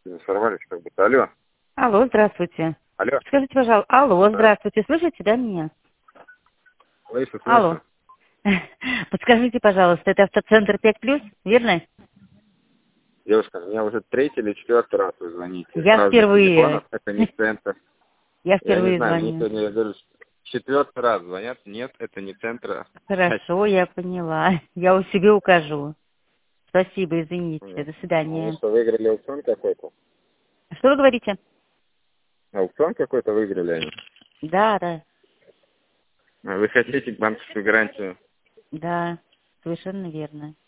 Сорвались как будто. Алло. Алло, здравствуйте. Алло. Скажите, пожалуйста, алло, Да. здравствуйте, слышите, да, меня? Слышу, Алло. слышу. Подскажите, пожалуйста, это автоцентр 5+, верно? Девушка, меня уже третий или четвертый раз вы звоните. С Я разных впервые, телефонов. Это не центр. я Я не впервые знаю, мне звоню. сегодня, я говорю, четвертый раз звонят. Нет, это не центр. Хорошо, я поняла. Я у себе укажу. Спасибо, извините. До Вы свидания. что, выиграли аукцион какой-то? Что вы говорите? Аукцион какой-то выиграли они? Да, да, А вы хотите банковскую гарантию? да, совершенно верно.